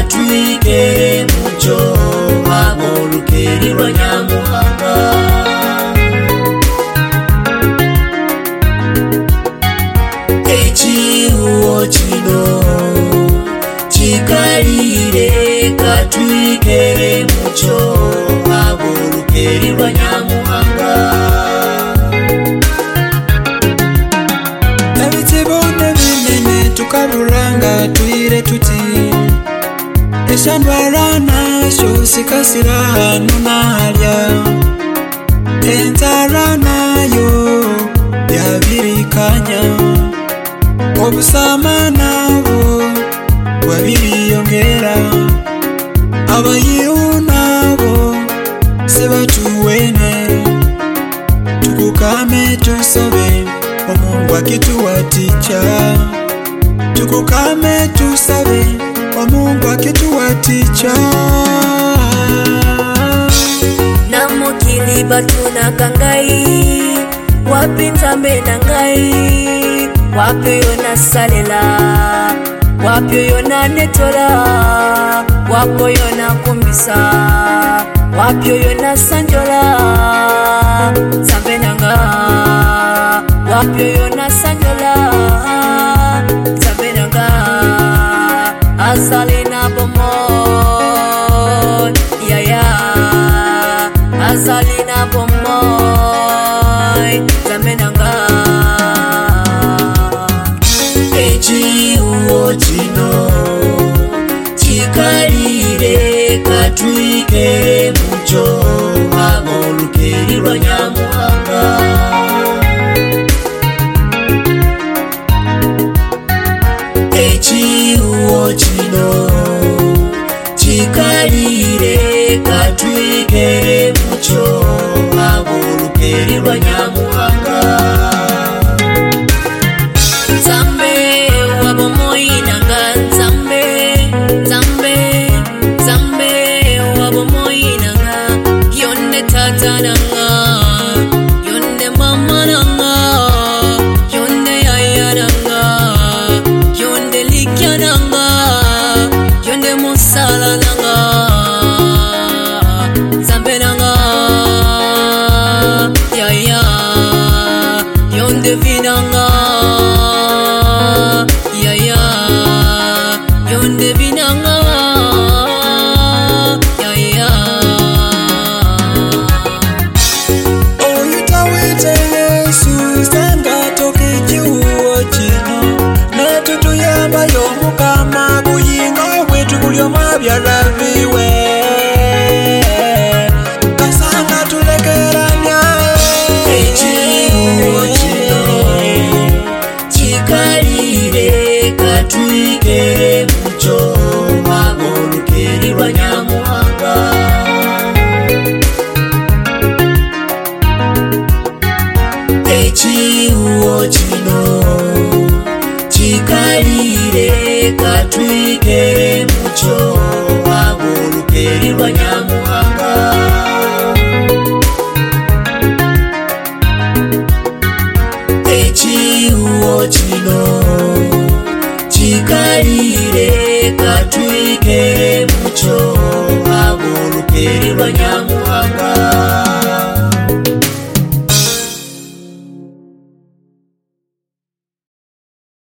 katwike mucho agolukerirwa Nyamuhanga. Ekiruo kino kikalire katwike mucho agolukerirwa Nyamuhanga. Ebitibone binene tukaburanga twire tuti eshandwara nasho sikasira hano nahalya enzara nayo yabirikanya obusama nabo bwabiriyongera abayihu nabo sebatuwene tukukame tusabe Omungu akituwatica tukukame tusabe Omungu akituwatica. Namukili batuna kangai wapi Nzambe nangai wapi yona salela wapi yona netola wapi yona kumbisa wapi yona sanjola Nzambe nanga wapi yona sanjola Nzambe nanga azalina bomon yaya azalina bomon Nzambe nanga. Ekiruo kino kikalire katwike mucho agolukerirwa Nyamuhanga. Ekiruo kino kikalire katwike mucho agolukerirwa Nyamuhanga. Nzambe wabomoyinanga Nzambe Nzambe Nzambe wabomoyinanga yonde tata nanga yonde mama nanga yonde yaya nanga yonde likya nanga yonde musala nanga Nzambe nanga yaya yonde vinanga yaya yonde vinanga yaya. Oyitawite Yesu stanga toki kiruo kino netutuyamba y'omukama buyingo bwetu bulyoma byalabiwe kasanga tulekeranya. Ekiruo kino kikalire katwike mucho agolukerirwa Nyamuhanga. Ekiruo kino kikalire katwike mucho agolukerirwa Nyamuhanga. Ekiruo kino kikalire katwike mucho agolukerirwa Nyamuhanga.